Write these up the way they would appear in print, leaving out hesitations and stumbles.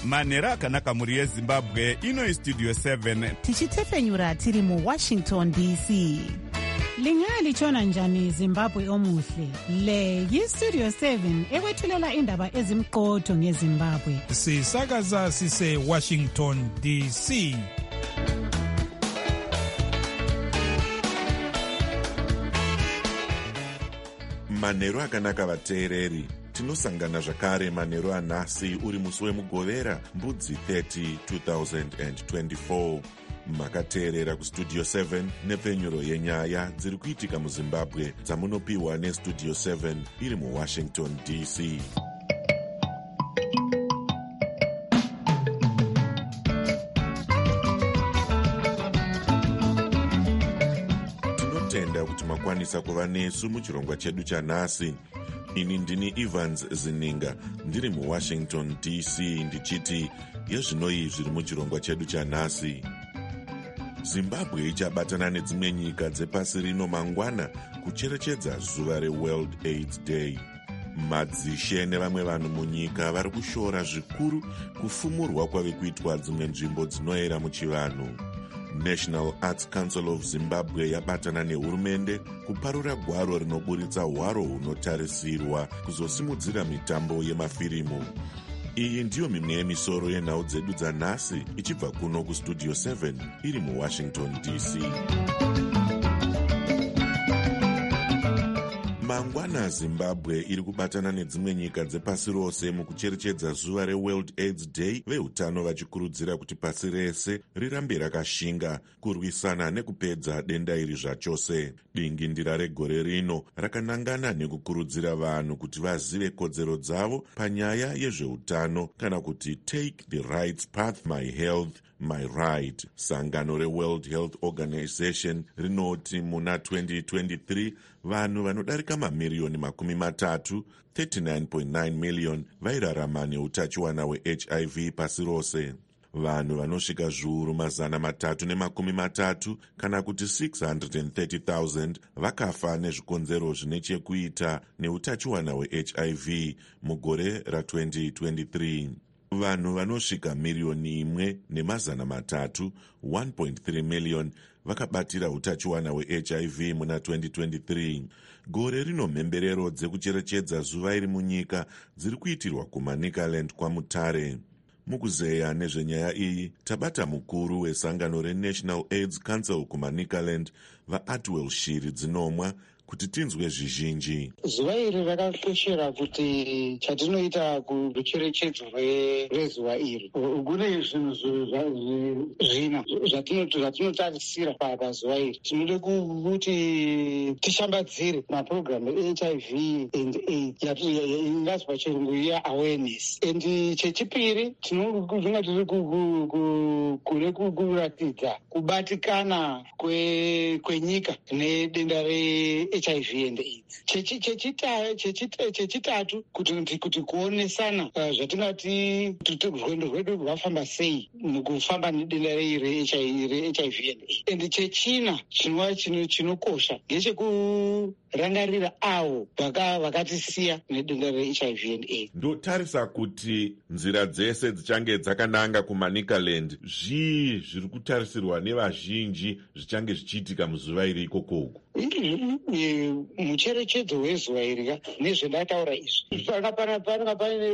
manhero akanaka mhuri yezimbabwe. Ino Studio 7 tichitefenyura tiri muWashington DC. Lingalitshona njani Zimbabwe omuhle? Le yiStudio 7 ekwethulela indaba ezimqotho ngeZimbabwe. Sisakaza sise Washington DC. Manhero akanaka vateereri. Tinosangana zvakare manhero anhasi uri musi wemugovera mbudzi 30 2024. Makateerera kuStudio 7 nepfenyuro yenyaya dziri kuitika muZimbabwe dzamunopiwa neStudio 7 iri muWashington DC. Tinotenda kuti makwanisa kuva nesu muchirongwa chedu chanhasi. Ini ndini Evans Zininga ndiri muWashington DC ndichiti yezvinoi zviri muchirongwa chedu chanhasi. Zimbabwe ichabatana nedzimwe nyika dzepasi rino mangwana kucherechedza zuva reWorld AIDS Day. Madzishe nevamwe vanhu munyika vari kushora zvikuru kufumurwa kwave kuitwa dzimwe nzvimbo dzinoera muchivanhu. National Arts Council of Zimbabwe yabatana nehurumende kuparura gwaro rinoburitsa hwaro hunotarisirwa kuzosimudzira mitambo yemafirimu. Iyi ndiyo mimwe yemisoro yenhau dzedu dzanhasi ichibva kuno kuStudio 7 iri muWashington DC. Mangwana Zimbabwe iri kubatana nedzimwe nyika dzepasi rose mukucherechedza zuva reWorld AIDS Day, vehutano vachikurudzira kuti pasi rese rirambe rakashinga kurwisana nekupedza denda iri zvachose. Dingindira regore rino rakanangana nekukurudzira vanhu kuti vazive kodzero dzavo panyaya yezveutano, kana kuti Take the Right Path, My Health, My Right. Sangano reWorld Health Organization rinoti muna 2023 vanhu vanodarika mamiriyoni 30, 39.9 million, vairarama neutachiwana hweHIV pasi rose. Vanhu vanosvika zviuru 330 kana kuti 630,000 vakafa nezvikonzero zvine chekuita neutachiwana hweHIV mugore ra2023. Vanhu vanosvika miriyoni 1.3 1.3 million vakabatira utachiwana hweHIV muna 2023. Gore rino mhemberero dzekucherechedza zuva iri munyika dziri kuitirwa kuManicaland kwaMutare. Mukuzeya nezvenyaya iyi tabata mukuru wesangano reNational AIDS Council kuManicaland, vaAtwell Shiri Dzinomwa, kuti tinzwe zvizhinji. Zuva iri rakakoshera kuti chatinoita kucherechedzo rezuva iri kune zvinhu zvina zvatinotarisira pazuva iri. Tinode kuti tishambadzire mapurogiramu eHIV and AIDS ingazi pachirungu yeawareness. And chechipiri tinonga tiri kune kuratidza kubatikana kwenyika nedenda HIV and AIDS. Chechitatu kuti kuonesana zvatingati rwendo rwedu rwafamba sei mukufamba nedenda reHIV and AIDS. And chechina chinokosha ngechekurangarira avo vakatisiya nedenda reHIV and AIDS. Ndotarisa kuti nzira dzese dzichange dzakananga kuManicaland. Zvii zviri kutarisirwa nevazhinji zvichange zvichiitika muzuva iri ikoko? Mucherechedzo wezuva iri nezvendataura izvi panga pane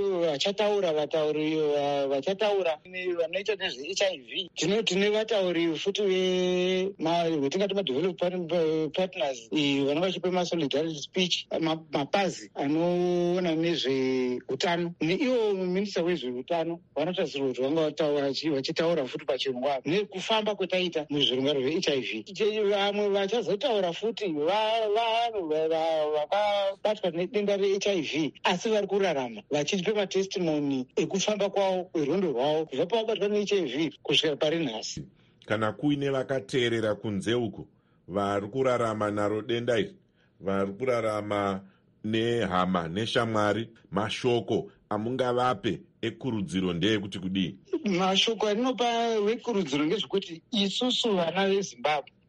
vachataura vanoita nezveHIV. Tine vatauri futi vetingati madevelopment partners vanenge vachipa masolidarity speech, mapazi anoona nezveutano neivo minista wezveutano vanotarisirwa kuti vanga vachitaura futi pachirongwa nekufamba kwetaita muzvirongwa zveHIV. Vamwe vachazotaura futi vanhu vakabatwa nedenda reHIV asi vari kurarama vachipa matestimoni ekufamba kwavo kwerwendo rwavo kubva pavabatwa neHIV kusvika pari nhasi. Kana kuine vakateerera kunze uko vari kurarama naro denda iri, vari kurarama nehama neshamwari, mashoko amungavape ekurudziro ndeyekuti kudii? Mashoko aninopa wekurudziro ngezvekuti isusu vana veZimbabwe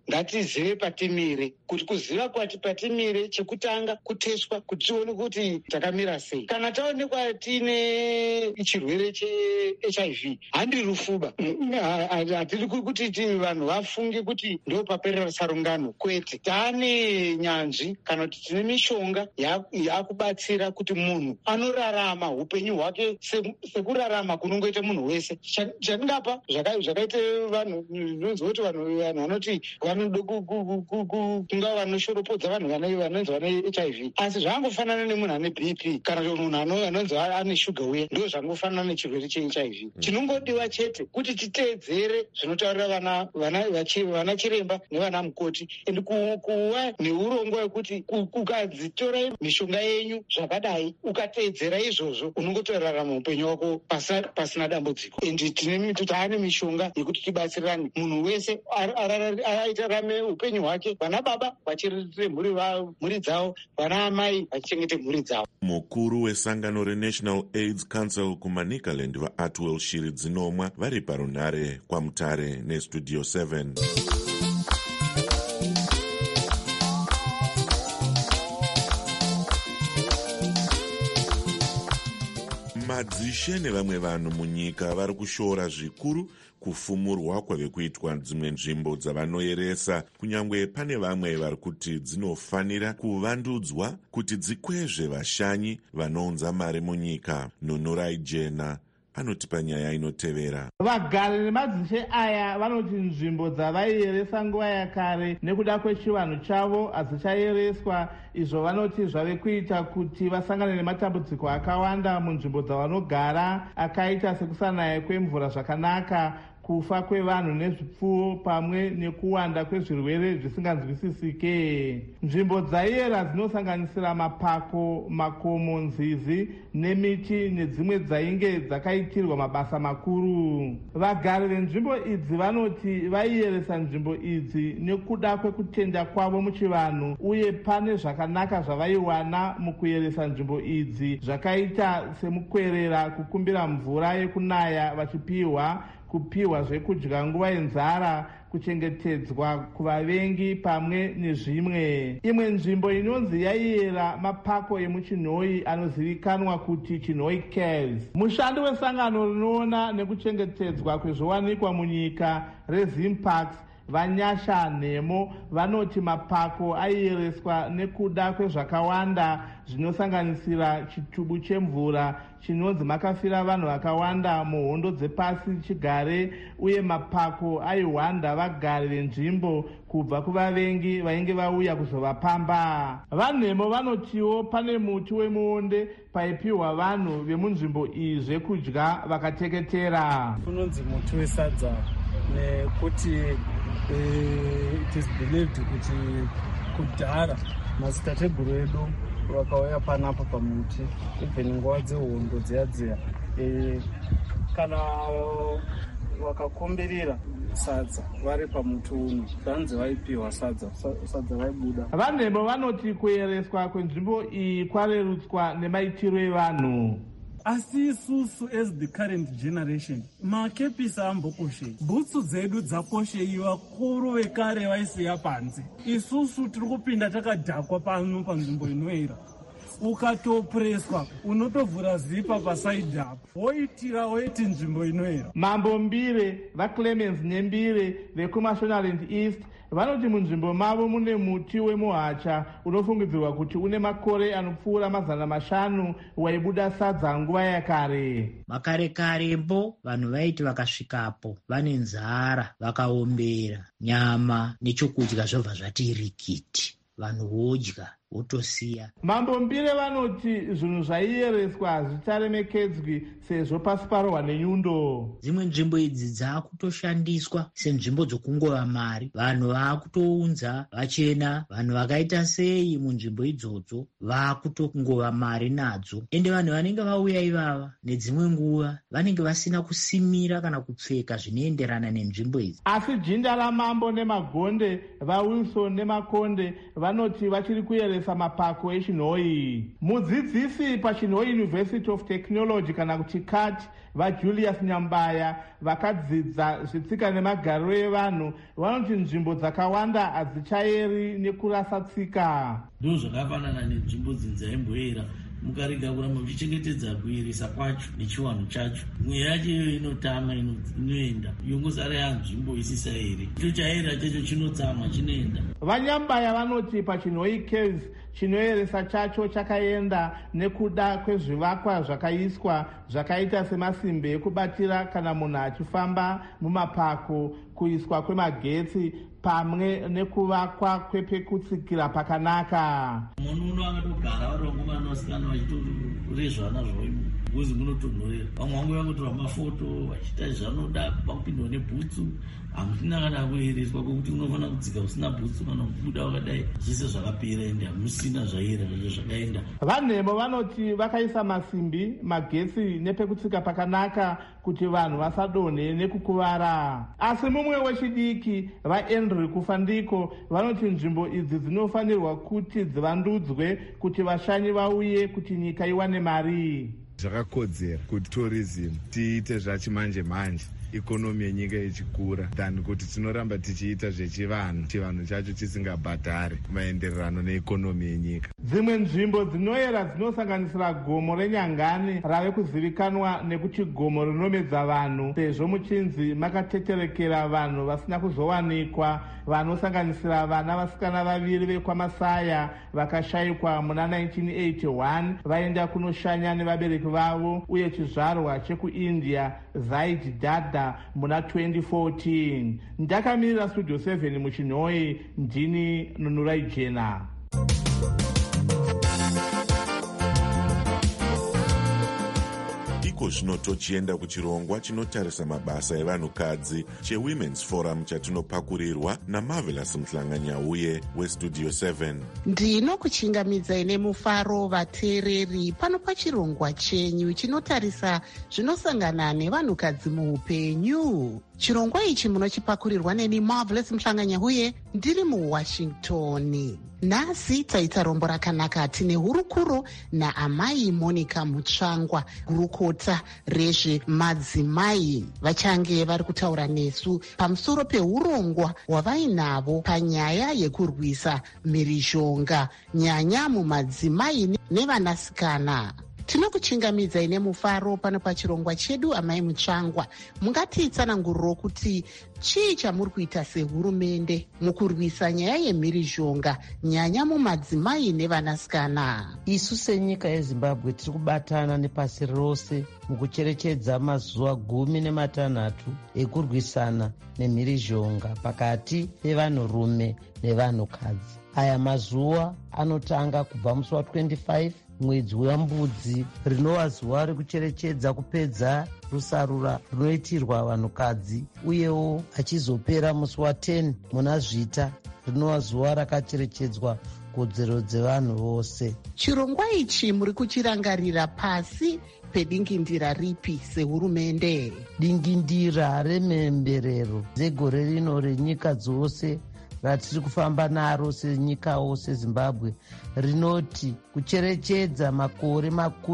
ngatizive patimire, kuti kuziva kwati patimire chekutanga kuteswa kuti tione kuti takamira sei. Kana taonekwa tine chirwere cheHIV handi rufuba, hatiri kuti vanhu vafunge kuti ndo paperera sarungano, kwete. Taane nyanzvi kana kuti tine mishonga yakubatsira kuti munhu anorarama upenyu hwake sekurarama kunongoita munhu wese. Chatingapa zvakaite vanhu zvinonzwa kuti vanhu vanoti vanoda kunga vanoshoropodza vanhu vanonzi vane HIV, asi zvangofanana nemunhu ane BP kana munhu anonzi ane shuga uye, ndo zvangofanana nechirwere cheHIV. Chinongodiwa chete kuti titeedzere zvinotaurira vana chiremba nevana mukoti, endi kuva neurongwa hwekuti ukadzitora mishonga yenyu zvakadai ukateedzera izvozvo unongotorarama upenyu hwako pasina dambudziko. Endi taane mishonga yekuti tibatsirane, munhu wese aitarame upenyu hwake, vana baba vachiriritire mhuri dzavo, vana amai vachichengete mhuri dzavo. Mukuru wesangano reNational AIDS Council kuManicaland vaAtwell Shiri Dzinomwa vari parunhare kwaMutare neStudio 7. Madzishe nevamwe vanhu munyika vari kushora zvikuru kufumurwa kwave kuitwa dzimwe nzvimbo dzavanoyeresa, kunyangwe pane vamwe vari kuti dzinofanira kuvandudzwa kuti dzikwezve vashanyi vanounza mari munyika. Nunurai Jena anotipa nyaya inotevera. Vagari nemadzishe aya vanoti nzvimbo dzavaiyeresa nguva yakare nekuda kwechivanhu chavo hadzichayereswa. Izvo vanoti zvave kuita kuti vasangane nematambudziko akawanda munzvimbo dzavanogara, akaita sekusanaya kwemvura zvakanaka, kufa kwevanhu nezvipfuwo pamwe nekuwanda kwezvirwere zvisinganzwisisike. Nzvimbo dzaiyera dzinosanganisira mapako, makomo, nzizi nemiti nedzimwe dzainge dzakaitirwa mabasa makuru. Vagari venzvimbo idzi vanoti vaiyeresa nzvimbo idzi nekuda kwekutenda kwavo muchivanhu, uye pane zvakanaka zvavaiwana mukuyeresa nzvimbo idzi, zvakaita semukwerera, kukumbira mvura yekunaya vachipiwa, kupiwa zvekudya nguva yenzara, kuchengetedzwa kuvavengi pamwe nezvimwe. Imwe nzvimbo inonzi yaiyera mapako emuchinhoi anozivikanwa kuti Chinhoi Caves. Mushandi wesangano rinoona nekuchengetedzwa kwezviwanikwa munyika reZimparks Vanyasha Nhemo vanoti mapako aiyereswa nekuda kwezvakawanda zvinosanganisira chitubu chemvura chinonzi makafira vanhu vakawanda muhondo dzepasi chigare, uye mapako aihwanda vagari venzvimbo kubva kuvavengi vainge vauya kuzovapamba. VaNhemo vanotiwo pane muti wemuonde paipiwa vanhu vemunzvimbo iyi zvekudya vakateketera. Unonzi muti wesadza nekuti it is believed kuti kudhara madzitateguru edu vakauya panapa pamuti, even nguva dzehondo dziya kana vakakumbirira sadza vari pamuti uno, zvanzi vaipiwa sadza vaibuda. VaNhemo vanoti kuyereswa kwenzvimbo iyi kwarerutswa nemaitiro evanhu. Asi isusu as the current generation makepisi ambokoshei, bhutsu dzedu dzakoshei, vakuru vekare vaisiya panze. Isusu tiri kupinda takadhakwa pano panzvimbo inoyera, ukatopreswa unotovhura zipa pasaidhi apo woitira woiti nzvimbo inoyera. Mambo Mbire vaClemens Nyembire vekuMashonaland East vanoti munzvimbo mavo mune muti wemuhacha unofungidzirwa kuti une makore anopfuura 500 waibuda sadza nguva yakare. Makare-karembo vanhu vaiti vakasvikapo vane nzara, vakaombera nyama nechokudya zvobva zvati rikiti, vanhu vodya wotosiya. Mambo Mbire vanoti zvinhu zvaiyereswa hazvicharemekedzwi sezvo pasi parohwa nenyundo. Dzimwe nzvimbo idzi dzakutoshandiswa senzvimbo dzokungova mari. Vanhu vakutounza vachena, vanhu vakaita sei munzvimbo idzodzo vakutongova mari nadzo. Ende vanhu vanenge vauya ivava nedzimwe nguva vanenge vasina kusimira kana kupfeka zvinoenderana nenzvimbo idzi. Asi jinda ramambo nemagonde, vaWilson nemakonde vanoti vachiri kuyeresa kutarisa mapako echinhoi. Mudzidzisi pachinhoi University of Technology kana kuti CAT vaJulius Nyambaya vakadzidza zvitsika nemagariro evanhu vanoti nzvimbo dzakawanda hadzichaeri nekurasa tsika. Ndizvo zvakafanana nenzvimbo dzinzaimboera mukarega kuramba muchichengetedza kueresa kwacho nechiwanhu chacho, mweya yacho iyoyo inotama, inoenda yongosara yanzvimbo isisaeri, icho chaera chacho chinotsama chinoenda. Vanyambaya vanoti pachinhoi Caves chinoeresa chacho chakaenda nekuda kwezvivakwa zvakaiswa zvakaita semasimbi ekubatira kana munhu achifamba mumapako, kuiswa kwemagetsi pamwe nekuvakwa kwepekutsikira pakanaka. Munhu uno angatogara varongomana vasikana vachitorezvana zvavo kuzi munotonhorera, vamwe vangu vangotorwa mafoto vachiita zvanoda, vakupindwa nebhutsu. Hamutina kana kuereswa kwekuti unofanira kudzika usina bhutsu kana kubuda wakadai, zvese zvakapera ende hamusina zvaira zvacho zvakaenda. Vanhemo vanoti vakaisa masimbi, magetsi nepekutsika pakanaka kuti vanhu vasadonhe nekukuvara. Asi mumwe wechidiki vaEndri Kufandiko vanoti nzvimbo idzi dzinofanirwa kuti dzivandudzwe kuti vashanyi vauye kuti nyika iwane mari. Zvakakodzera kuti tourism tiite zvachimanje manje, ikonomi yenyika ichikura, than kuti tinoramba tichiita zvechivanhu, chivanhu chacho chisingabhadhari maendererano neikonomi yenyika. Dzimwe nzvimbo dzinoera dzinosanganisira gomo reNyangani rave kuzivikanwa nekuti gomo rinomedza vanhu, sezvo muchinzi makateterekera vanhu vasina kuzowanikwa, vanosanganisira vana vasikana vaviri vekwaMasaya vakashayikwa muna 1981 vaenda kunoshanya nevabereki vavo, uye chizvarwa chekuIndia Zaid Dada muna 2014. Ndakamirira Studio 7 muchinhoi, ndini Nunurai Jena. Iko zvino tochienda kuchirongwa chinotarisa mabasa evanhukadzi cheWomen's Forum chatinopakurirwa naMarvelous Mhlanganyauye weStudio 7. Ndinokuchingamidzai nemufaro vateereri pano pachirongwa chenyu chinotarisa zvinosangana nevanhukadzi muupenyu. Chirongwa ichi munochipakurirwa neni Marvelous Mhlanganyauye ndiri muWashington. Nhasi taita rombo rakanaka, tine hurukuro naamai Monica Mutsvangwa, gurukota rezvemadzimai. Vachange vari kutaura nesu pamusoro peurongwa hwavainavo panyaya yekurwisa mhirizhonga, nyanya mumadzimai nevanasikana. Tinokuchingamidzai nemufaro pano pachirongwa chedu. Amai Mutsvangwa, mungatitsananguriro kuti chii chamuri kuita sehurumende mukurwisa nyaya yemhirizhonga, nyanya mumadzimai nevanasikana? Isu senyika yeZimbabwe tiri kubatana nepasi rose mukucherechedza mazuva 16 ekurwisana nemhirizhonga pakati pevanhurume nevanhukadzi. Aya mazuva anotanga kubva musi wa25 mwedzi wambudzi, rinova zuva rekucherechedza kupedza rusarura runoitirwa vanhukadzi, uyewo achizopera musi wa10 muna Zvita, rinova zuva rakacherechedzwa kodzero dzevanhu vose. Chirongwa ichi muri kuchirangarira pasi pedingindira ripi sehurumende? Dingindira remhemberero dzegore rino renyika dzose ratiri kufamba naro senyikawo seZimbabwe rinoti kucherechedza makore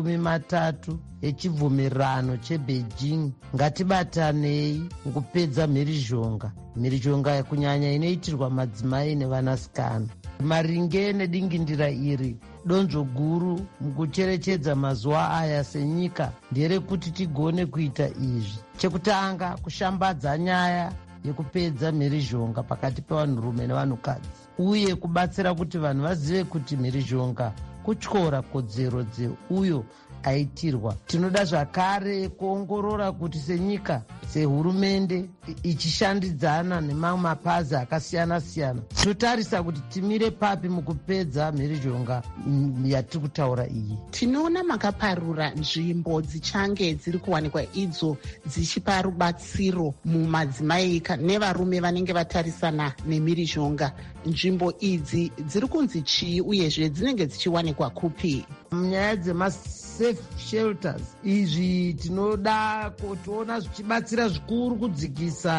30 echibvumirano cheBeijing. Ngatibatanei kupedza mhirizhonga, mhirizhonga kunyanya inoitirwa madzimai nevanasikana. Maringe nedingindira iri, donzvo guru mukucherechedza mazuva aya senyika nderekuti tigone kuita izvi. Chekutanga, kushambadza nyaya yekupedza mhirizhonga pakati pevanhurume nevanhukadzi, uye kubatsira kuti vanhu vazive kuti mhirizhonga kutyora kodzero dzeuyo aitirwa. Tinoda zvakare kuongorora kuti senyika, sehurumende ichishandidzana nemamwe mapazi akasiyana-siyana, tinotarisa kuti timire papi mukupedza mhirizhonga yatiri kutaura iyi. Tinoona makaparura nzvimbo dzichange dziri kuwanikwa idzo dzichipa rubatsiro mumadzimai nevarume vanenge vatarisana nemhirizhonga. Nzvimbo idzi dziri kunzi chii uyezve dzinenge dzichiwanikwa kupi? Munyaya dzemasafe shelters, izvi tinoda kutoona zvichibatsira zvikuru kudzikisa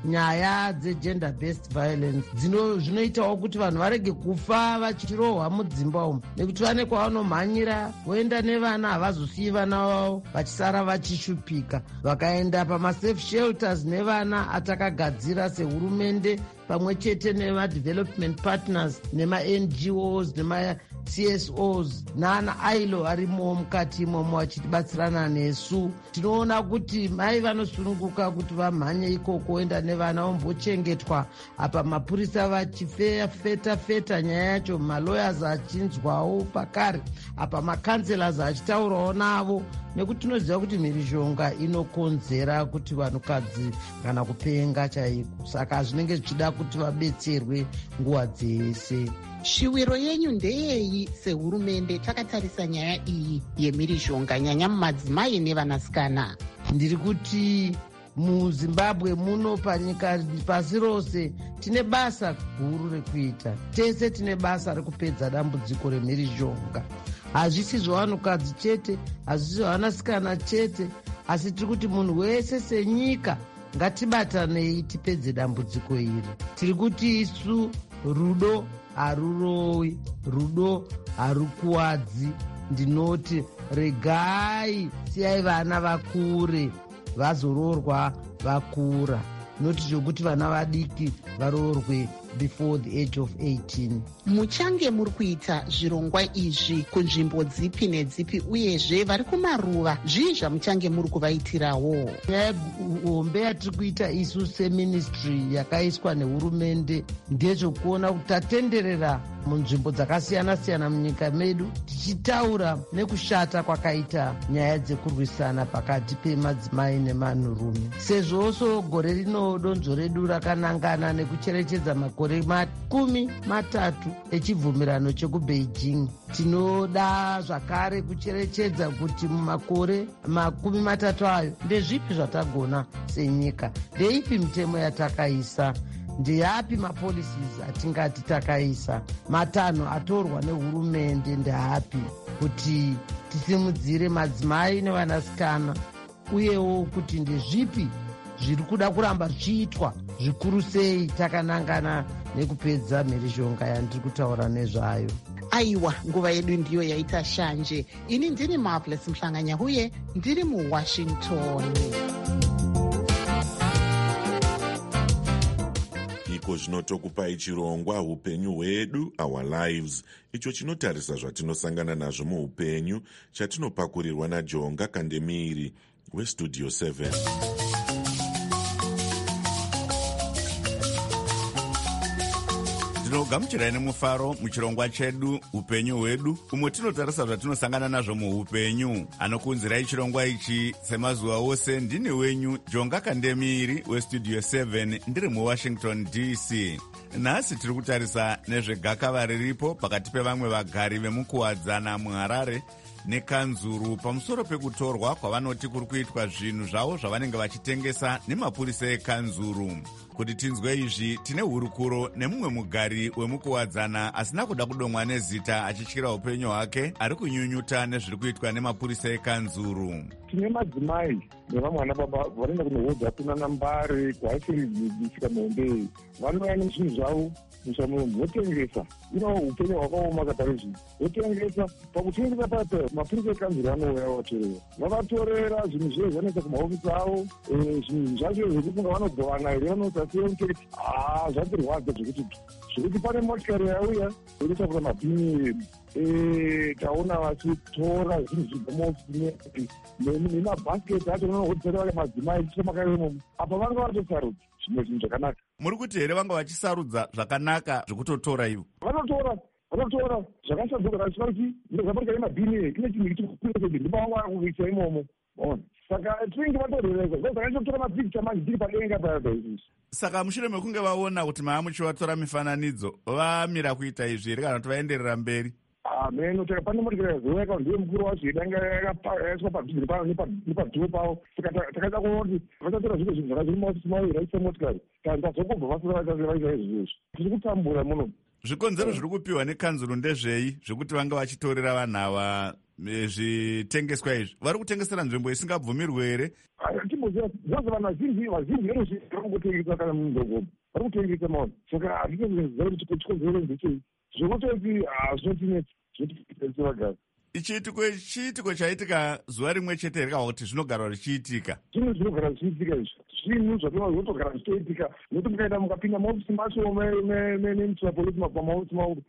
nyaya dzegender based violence zvinoitawo kuti vanhu varege kufa vachirohwa mudzimba umu, nekuti vane kwavanomhanyira. Voenda nevana, havazosiyi vana vavo vachisara vachishupika. Vakaenda pamasafe shelters nevana atakagadzira sehurumende pamwe chete nema-development partners nema-NGOs nema-CSOs naana ILO arimo mukati imomo vachitibatsirana nesu. Tinoona kuti mai vanosununguka kuti vamhanye ikoko oenda nevana vombochengetwa. Apa mapurisa vachifeta nyaya yacho, malawyers achinzwawo pakare, apa makanselas achitaurawo navo, nekuti tinoziva kuti mhirizhonga inokonzera kuti vanhukadzi kana kupenga chaiko. Saka zvinenge zvichida kuti vabetserwe nguva dzese. Shiwiro yenyu ndeyeyi sehurumende takatarisa nyaya iyi yemhirizhonga, nyanya mumadzimai nevanasikana? Ndiri kuti muZimbabwe muno, panyika pasi rose, tine basa guru rekuita. Tese tine basa rekupedza dambudziko remhirizhonga. Hazvisi zvavanhukadzi chete, hazvisi zvavanasikana chete, asi tiri kuti munhu wese senyika ngatibatanei tipedze dambudziko iri. Tiri kuti isu rudo harurowi, rudo harukuwadzi. Ndinoti regai siyai vana vakure, vazororwa vakura, noti zvokuti vana vadiki varoorwe before the age of 18. Muchange muri kuita zvirongwa izvi kunzvimbo dzipi nedzipi, uyezve vari kumaruva zvii zvamuchange muri kuvaitirawo? Nyaya hombe yatiri kuita isu seministry yakaiswa nehurumende ndezvokuona kuti tatenderera munzvimbo dzakasiyana-siyana munyika medu, tichitaura nekushata kwakaita nyaya dzekurwisana pakati pemadzimai nemanhurume. Sezvoso gore rino donzvo redu rakanangana nekucherechedza makore 30 echibvumirano chekuBeijing, tinoda zvakare kucherechedza kuti mumakore 30 ayo ndezvipi zvatagona senyika, ndeipi mitemo yatakaisa, ndeyapi mapolicies atingati takaisa, matanho atorwa nehurumende ndeapi, kuti tisimudzire madzimai nevanasikana, uyewo kuti ndezvipi zviri kuda kuramba zvichiitwa zvikuru sei takanangana nekupedza mhirizhonga yandiri kutaura nezvayo. Aiwa, nguva yedu ndiyo yaita shanje. Ini ndini Marvelous Mhlanganya-Huye, ndiri muWashington. Iko zvinotokupai chirongwa upenyu hwedu, our lives, icho chinotarisa zvatinosangana nazvo muupenyu, chatinopakurirwa naJonga Kandemiri weStudio 7. Tinogamuchirai nemufaro muchirongwa chedu upenyu hwedu, umwe tinotarisa zvatinosangana nazvo muupenyu. Anokunzirai chirongwa ichi semazuva ose ndini wenyu Jonga Kandemiri weStudio 7, ndiri muWashington DC. Nhasi tiri kutarisa nezvegakava riripo pakati pevamwe vagari vemukuwadzana muHarare nekanzuru pamusoro pekutorwa kwavanoti kuri kuitwa zvinhu zvavo zvavanenge vachitengesa nemapurisa ekanzuru. Kuti tinzwe izvi, tine hurukuro nemumwe mugari wemukuwadzana asina kuda kudomwa nezita achityira upenyu hwake, ari kunyunyuta nezviri kuitwa nemapurisa ekanzuru. Tine madzimai nevamwe vana baba vanoenda kunohodza kunana Mbare, kuHaifiridzi kusvika Mondei, vanouya nezvinhu zvavo motengesa. Upenyu hwakaoma katarizvi votengesa. Pakutengesa pacho mapurisa ekanzuru anouya vatorera, vavatorera zvinhu zviye zvanoisa kumahofisi avo, zvinhu zvacho zvekufunga vanogovana here vanosasiyauteti zvatirwadza zvekuti pane motikari yauya inotakura mabhini edu, taona vachitora zvinhu zvibva maofisi nemabhasiketi acho unohodhisera vale madzimai chitomakaimomo. Apa vanga vatosarudza zvimwe zvinhu zvakanaka. Muri kuti here vanga vachisarudza zvakanaka zvekutotora ivo? Vanotora zvakasadzoka zvichina kuti zvamotikari mabhini ine chinhu chikukurekezi ndipavanga kuisa imomo. Saka tinenge vatorereka zvakaitotora mapikicha manje ndiri padenga paradhaizizvi. Saka mushure mekunge vaona kuti maamuchivatora mifananidzo, vamira kuita izvi here kana kuti vaenderera mberi? Meno pane motikari yazoeka ndiye mukuru wacho idanga yakaiswa padhuze nepadhuo pavo. Saka takaita kuona kuti vachatora zvimwe zvinhu zvakazviri maofisi mavo iraisa motikari tazokobva vasora vaita izvozvo. Tiri kutambura muno. Zvikonzero zviri kupiwa nekanzuru ndezvei zvekuti vanga vachitorera vanhu ava zvitengeswa izvi? Vari kutengesera nzvimbo isingabvumirwe here? kuziva zvose vanhu vazhinji veruzhinji vari kungotengesa kana mudhorobha vari kutengesa maona saka handitoziva kuti chikonzero ndechei zvokutoti zvinotinetsa zvotiisa vagari. Chiitiko chaitika zuva rimwe chete here kana kuti zvinogarwa zvichiitika? Zvinhu zvinogara zvichiitika izvi zvinhu zvotogara zvichiitika nokuti mukaenda mukapinda maofisi macho nemuchimapolisi pamaofisi mauko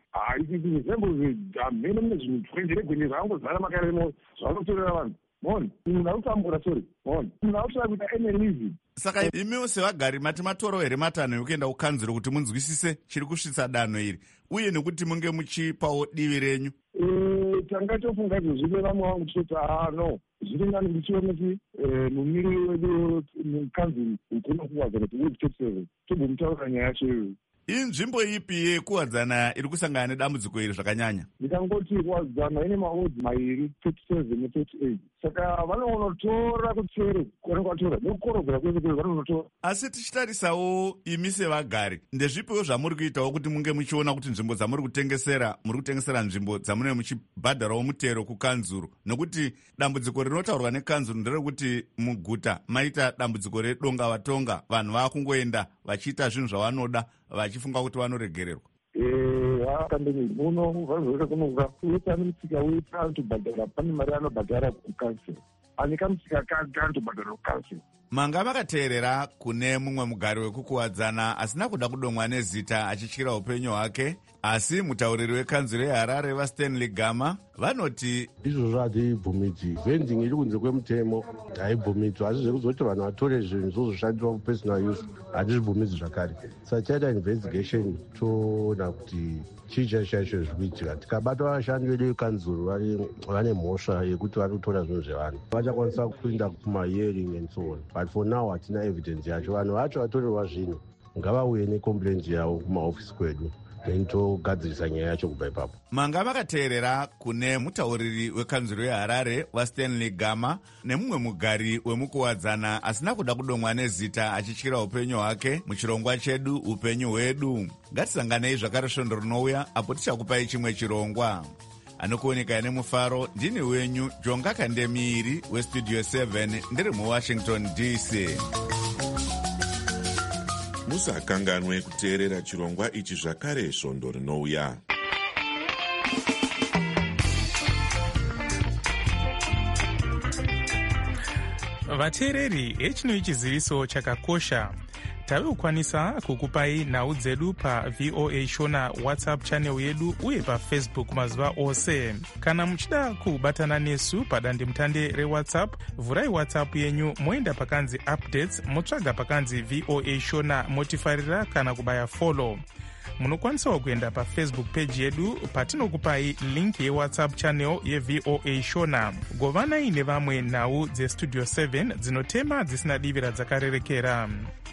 zvemene mune zvinhu gwenje zvangozara makareno zvanotorera vanhu mona munhu arikutambura sori mona munhu arikushaya kuita enemism. Saka imiwo sevagari mati matoro here matanho ekuenda kukanzuro kuti munzwisise chiri kusvitsa danho iri uye nekuti munge muchipawo divi renyu? Tanga tofunga zvine vamwe vangu tichoti no zviri ngani ndichioneti mumiri wedu mukanzuro ukuna kuwadzana kuti World 37 tobomutaura nyaya yacho iyoyo. Inzvimbo ipi yekuwadzana iri kusangana nedambudziko iri zvakanyanya? Ndikangoti kuwadzana ine maodzi mairi 37 ne38 saka vanonotora kutsere kwatora nekukorobhera kwese vanonotora. Asi tichitarisawo imi sevagari ndezvipiwo zvamuri kuitawo kuti munge muchiona kuti nzvimbo dzamuri kutengesera nzvimbo dzamunenge muchibhadharawo mutero kukanzuro, nokuti dambudziko rinotaurwa nekanzuro nderekuti muguta maita dambudziko redonga vatonga, vanhu vakungoenda vachiita zvinhu zvavanoda vachifunga kuti vanoregererwa. Pandemic muno vanozoreka kunoka wese ane musika wese anotobhadhara pane mari anobhadhara kukansero ane kamusika kake anotobhadhara kukansero. Manga makateerera kune mumwe mugari wekukuwadzana asina kuda kudomwa nezita achityira upenyu hwake, asi mutauriri wekanzuro yeHarare vaStanley Gama vanoti izvozvo hatibvumidzi. Vending iri kunze kwemutemo haibvumidzwi, asi zvekuzoti vanhu vatore zvinhu zvozoshandiswa kupersonal use hatizvibvumidzi zvakare. Saka chaita investigation toona kuti chii chaizvo zviri kuitika. Tikabata vashandi vedu vekanzuro vane mhosva yekuti vari kutora zvinhu zvevanhu vachakwanisa kuinda kumahearing and so on, but for now hatina evidence yacho. Vanhu vacho vatorerwa zvinhu ngavauye necomplaint yavo kumaofisi kwedu togadzirisa nyaya yacho kubva ipapo. Manga makateerera kune mutauriri wekanzuro yeHarare vaStanley Gama nemumwe mugari wemukuwadzana asina kuda kudomwa nezita achityira upenyu hwake muchirongwa chedu upenyu hwedu. Ngatisanganei zvakare svondo rinouya apo tichakupai chimwe chirongwa. Anokuoneka nemufaro ndini wenyu Jonga Kandemiri westudio 7 ndiri muWashington DC. Musakanganwe kuteerera chirongwa ichi zvakare svondo rinouya. Vateereri, hechino chiziviso chakakosha. Tave kukwanisa kukupai nhau dzedu pa VOA Shona WhatsApp channel yedu uye pa Facebook mazuva ose. Kana muchida kubatana nesu padandemutande reWhatsApp, vurai WhatsApp yenyu moenda pakanzi updates, motsvaga pakanzi VOA Shona motifarira kana kubaya follow. Munokwanisawo kuenda paFacebook page yedu patinokupai link yeWhatsApp channel yeVOA Shona. Govanai nevamwe nhau dzestudio 7 dzinotema dzisina divi radzakarerekera.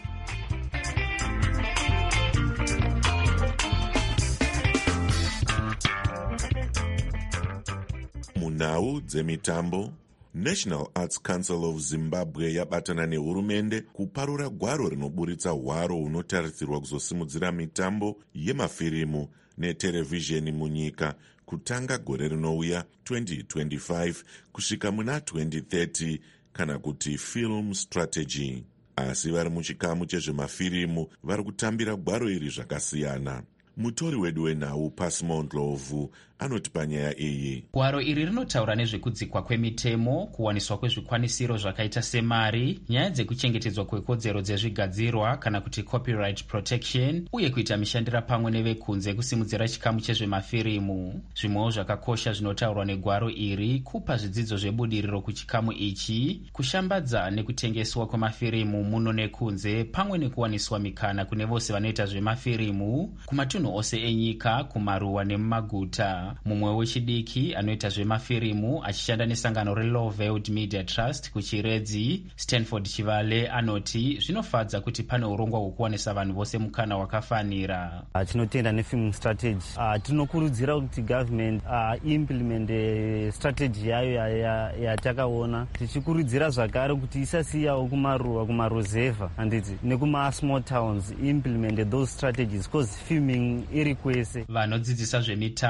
Munhau dzemitambo, National Arts Council of Zimbabwe yabatana nehurumende kuparura gwaro rinoburitsa hwaro hunotarisirwa kuzosimudzira mitambo yemafirimu neterevhizheni munyika kutanga gore rinouya 2025 kusvika muna 2030 kana kuti film strategy. Asi vari muchikamu chezvemafirimu vari kutambira gwaro iri zvakasiyana. Mutori wedu wenhau Pasimon Ndlovu anoti panyaya iyi. Gwaro iri rinotaura nezvekudzikwa kwemitemo, kuwaniswa kwezvikwanisiro zvakaita semari, nyaya dzekuchengetedzwa kwekodzero dzezvigadzirwa kana kuti copyright protection, uye kuita mishandira pamwe nevekunze kusimudzira chikamu chezvemafirimu. Zvimwewo zvakakosha zvinotaurwa negwaro iri kupa zvidzidzo zvebudiriro kuchikamu ichi, kushambadza nekutengeswa kwemafirimu muno nekunze, pamwe nekuwaniswa mikana kune vose vanoita zvemafirimu kumatunhu ose enyika, kumaruwa nemumaguta. Mumwe wechidiki anoita zvemafirimu achishanda nesangano reLoveld Media Trust kuchiredzi, Stanford Chivale, anoti zvinofadza kuti pane urongwa hwekuwanisa vanhu vose mukana wakafanira. Tinotenda nefilm strategy. Tinokurudzira kuti government implement strategy yayo yatakaona, tichikurudzira zvakare kuti isasiyawo kumaruwa, kumaruzeva handiti nekuma small towns implement those strategies because filming iri kwese. Vanodzidzisa zvemitambo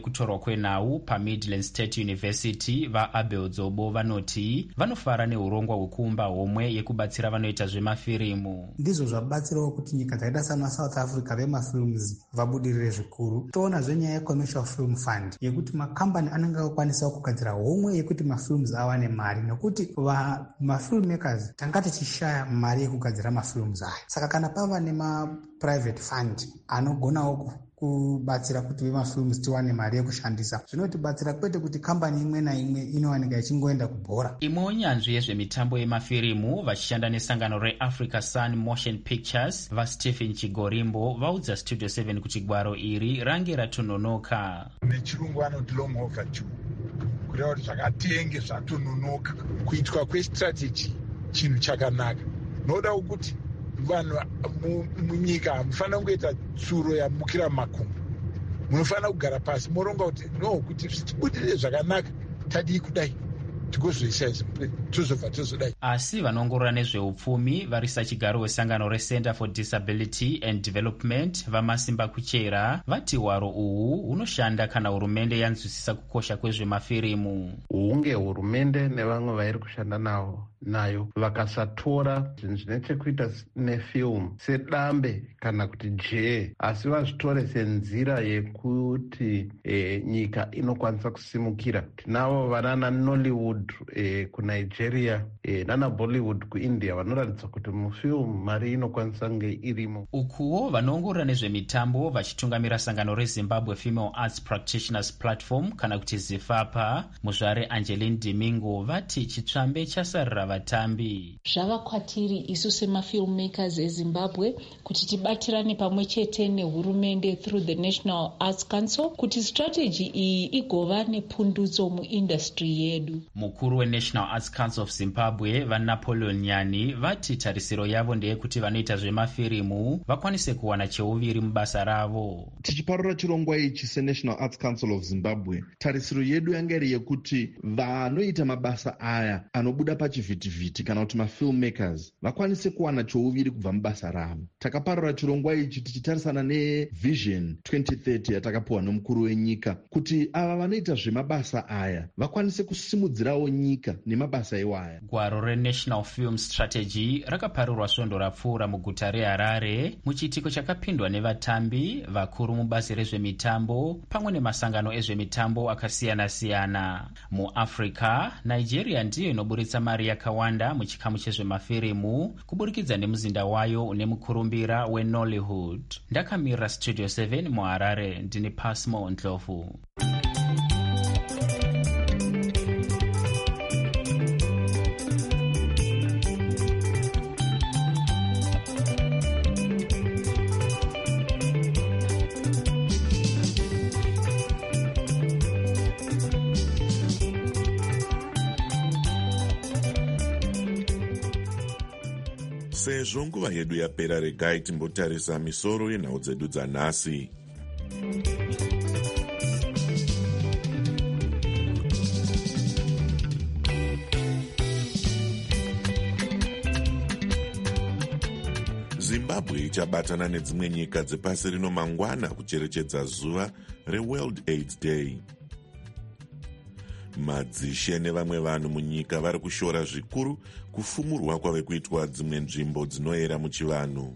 nekutorwa kwenhau paMidland State University vaAbel Dzobo vanoti vanofara neurongwa hwekuumba homwe yekubatsira vanoita zvemafirimu. Ndizvo zvabatsirawo kuti nyika dzakaita sana South Africa vemafilms vabudirire zvikuru. Toona zvenyaya yeCommercial Film Fund yekuti makambani anenge akukwanisa kugadzira homwe yekuti mafilms awane mari, nekuti mafilmmakers tanga tichishaya mari yekugadzira mafilms aya. Saka kana pava private fund anogonawo kubatsira kuti vemafilms tiwane mari yekushandisa, zvinotibatsira kwete kuti kambani imwe naimwe inowanika ichingoenda kubhora. Imwe nyanzvi yezvemitambo yemafirimu vachishanda nesangano reAfrica Sun Motion Pictures vaStephen Chigorimbo vaudza Studio 7 kuti gwaro iri range ratononoka. Nechirungu anoti long overdue, kureva kuti zvakatenge zvatononoka. Kuitwa kwestrategy chinhu chakanaka, noda kuti vanhu munyika hamufanira kungoita tsuro yamukira makumbo, munofanira kugara pasi moronga kuti no, kuti zvichibudirire zvakanaka tadii kudai tigozoisa izvi tozobva tozodai. Asi vanongorora nezveupfumi varisa chigaro wesangano reCenter for Disability and Development vamasimba kuchera vati hwaro uhu hunoshanda kana hurumende yanzwisisa kukosha kwezvemafirimu. Hunge hurumende nevamwe vairi kushanda nayo vakasatora zvinhu zvine chekuita nefilm sedambe kana kuti jee, asi vazvitore senzira yekuti nyika inokwanisa kusimukira. Tinavo vanana Nollywood kuNigeria nana Bollywood kuIndia vanoratidza kuti mufilm mari inokwanisa kunge irimo. Ukuwo vanongorora nezvemitambo vachitungamira sangano reZimbabwe Female Arts Practitioners Platform kana kuti ZIFAPA muzvare Angeline Dimingo vati chitsvambe chasarira vatambi. Zvava kwatiri isu semafilmmakers eZimbabwe kuti tibatirane pamwe chete nehurumende through the National Arts Council kuti strategy iyi igova nepundutso muindustry yedu. Mukuru weNational Arts Council of Zimbabwe vaNapoleon Nyani vati tarisiro yavo ndeyekuti vanoita zvemafirimu vakwanise kuwana cheuviri mubasa ravo. Tichiparura chirongwa ichi seNational Arts Council of Zimbabwe, tarisiro yedu yanga iri yekuti vanoita mabasa aya anobuda pachivhitivhiti kana kuti mafilmmakers vakwanise kuwana cheuviri kubva mubasa ravo. Takaparura chirongwa ichi tichitarisana neVision 2030 yatakapuwa nomukuru wenyika kuti ava vanoita zvemabasa aya vakwanise kusimudzirawo nyika nemabasa iwaya. Gwaro reNational Film Strategy rakaparurwa svondo rapfuura muguta reHarare muchiitiko chakapindwa nevatambi vakuru mubazi rezvemitambo pamwe nemasangano ezvemitambo akasiyana-siyana. MuAfrica, Nigeria ndiyo inoburitsa mari yakawanda muchikamu chezvemafirimu kuburikidza nemuzinda wayo une mukurumbira weNollywood. Ndakamira Studio 7 muHarare, ndini Pasmo Ndlovu. Sezvo nguva yedu yapera, regai timbotarisa misoro yenhau dzedu dzanhasi. Zimbabwe ichabatana nedzimwe nyika dzepasi rino mangwana kucherechedza zuva reWorld AIDS Day. Madzishe nevamwe vanhu munyika vari kushora zvikuru kufumurwa kwave kuitwa dzimwe nzvimbo dzinoera muchivanhu.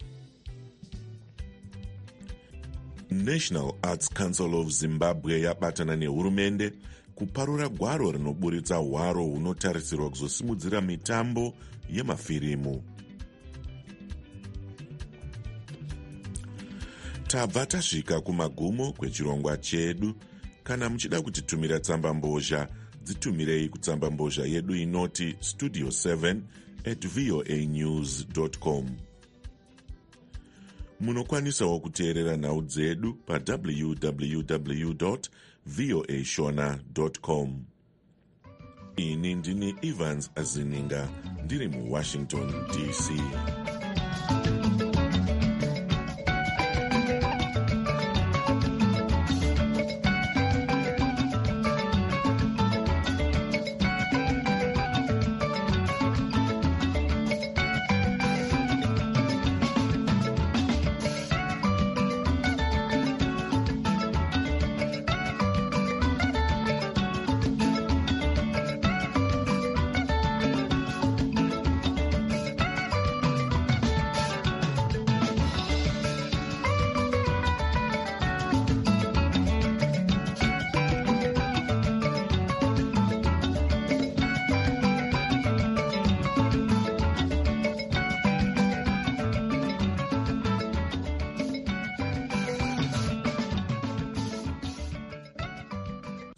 National Arts Council of Zimbabwe yabatana nehurumende kuparura gwaro rinoburitsa hwaro hunotarisirwa kuzosimudzira mitambo yemafirimu. Tabva tasvika kumagumo kwechirongwa chedu. Kana muchida kutitumira tsamba mbozha, dzitumirei kutsamba mbozha yedu inoti studio7@voanews.com. Munokwanisawo kuteerera nhau dzedu pa www.voashona.com. Ini ndini Evans Azininga, ndiri muWashington DC.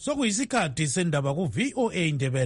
sokuyisikhathi sendaba ku-VOA Ndebele.